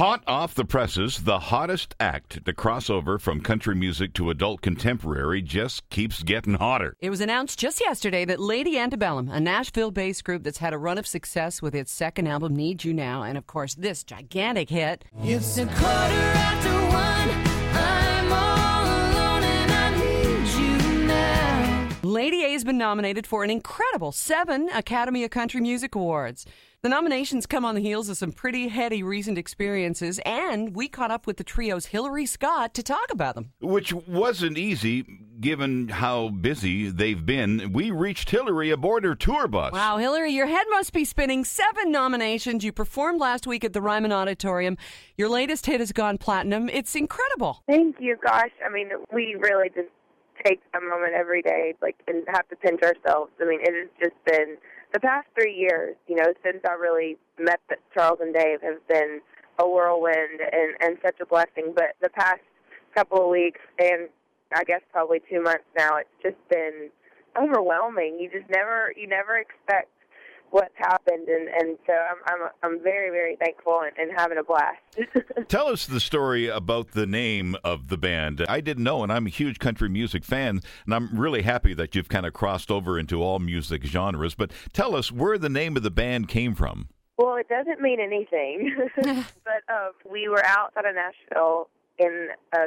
Hot off the presses, the hottest act to cross over from country music to adult contemporary just keeps getting hotter. It was announced just yesterday that Lady Antebellum, a Nashville-based group that's had a run of success with its second album, Need You Now, and of course this gigantic hit. It's a quarter after one, I'm all alone and I need you now. Lady A has been nominated for an incredible 7 Academy of Country Music Awards. The nominations come on the heels of some pretty heady recent experiences, and we caught up with the trio's Hillary Scott to talk about them. Which wasn't easy, given how busy they've been. We reached Hillary aboard her tour bus. Wow, Hillary, your head must be spinning. 7 nominations. You performed last week at the Ryman Auditorium. Your latest hit has gone platinum. It's incredible. Thank you. Gosh, I mean, we really just take a moment every day, and have to pinch ourselves. I mean, it has just been the past 3 years, since I really met Charles and Dave, have been a whirlwind and such a blessing. But the past couple of weeks, and I guess probably 2 months now, it's just been overwhelming. You never expect what's happened, and so I'm very, very thankful and having a blast. Tell us the story about the name of the band. I didn't know, and I'm a huge country music fan, and I'm really happy that you've kind of crossed over into all music genres. But tell us where the name of the band came from. Well, it doesn't mean anything, but we were outside of Nashville in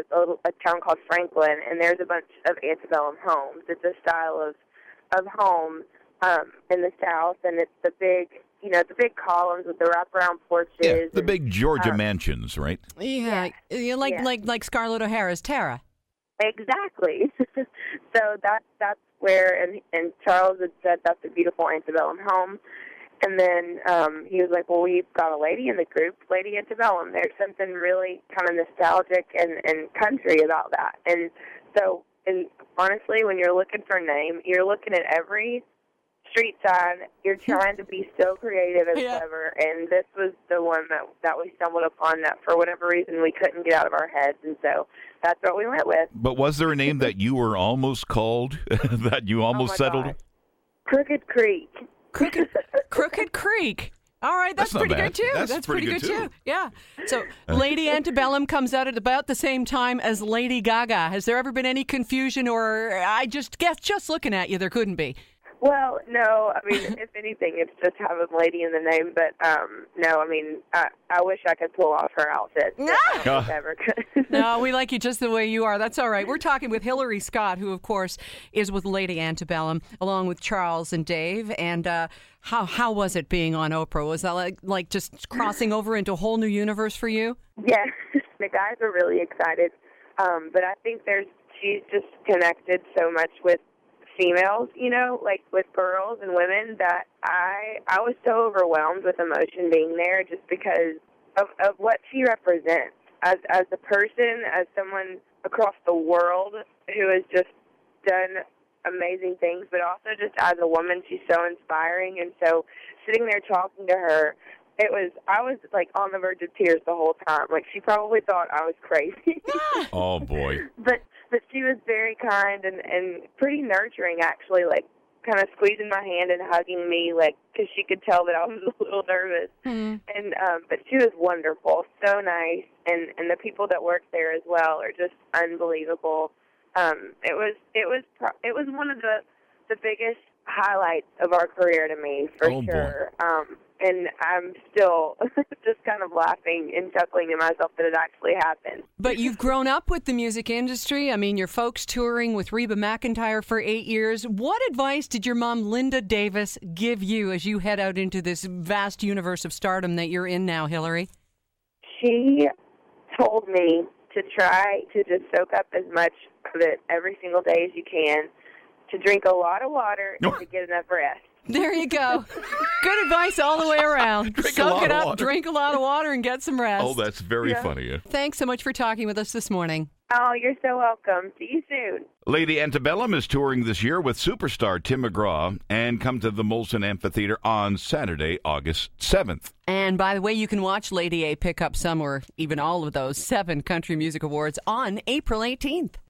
a town called Franklin, and there's a bunch of antebellum homes. It's a style of home in the South, and it's the big columns with the wraparound porches. Yeah, the big Georgia mansions, right? Yeah, like Scarlett O'Hara's Tara. Exactly. So that's where, and Charles had said that's a beautiful antebellum home. And then he was like, well, we've got a lady in the group, Lady Antebellum. There's something really kind of nostalgic and country about that. And so, and honestly, when you're looking for a name, you're looking at every street sign. You're trying to be so creative and clever, and this was the one that we stumbled upon that for whatever reason we couldn't get out of our heads, and so that's what we went with. But was there a name that you were almost called, that you almost settled? God. Crooked Creek. Crooked Creek. All right, that's pretty good, too. That's pretty good, too. Yeah. So Lady Antebellum comes out at about the same time as Lady Gaga. Has there ever been any confusion, or I just guess, just looking at you, there couldn't be? Well, no. I mean, if anything, it's just having Lady in the name. But no, I mean, I wish I could pull off her outfit. But I don't ever could. No, we like you just the way you are. That's all right. We're talking with Hillary Scott, who, of course, is with Lady Antebellum, along with Charles and Dave. And how was it being on Oprah? Was that like just crossing over into a whole new universe for you? Yeah, the guys are really excited. But I think she's just connected so much with females, like with girls and women, that I was so overwhelmed with emotion being there just because of what she represents as a person, as someone across the world who has just done amazing things, but also just as a woman, she's so inspiring. And so sitting there talking to her, I was like on the verge of tears the whole time. Like, she probably thought I was crazy. Oh boy. But she was very kind and pretty nurturing, actually, like kind of squeezing my hand and hugging me, like, because she could tell that I was a little nervous. Mm. And but she was wonderful, so nice, and the people that work there as well are just unbelievable. It was one of the biggest highlights of our career to me, for sure. And I'm still just kind of laughing and chuckling to myself that it actually happened. But you've grown up with the music industry. I mean, your folks touring with Reba McEntire for 8 years. What advice did your mom, Linda Davis, give you as you head out into this vast universe of stardom that you're in now, Hillary? She told me to try to just soak up as much of it every single day as you can, to drink a lot of water, and to get enough rest. There you go. Good advice all the way around. Soak it up, drink a lot of water, and get some rest. Oh, that's very funny. Thanks so much for talking with us this morning. Oh, you're so welcome. See you soon. Lady Antebellum is touring this year with superstar Tim McGraw and come to the Molson Amphitheater on Saturday, August 7th. And by the way, you can watch Lady A pick up some or even all of those 7 Country Music Awards on April 18th.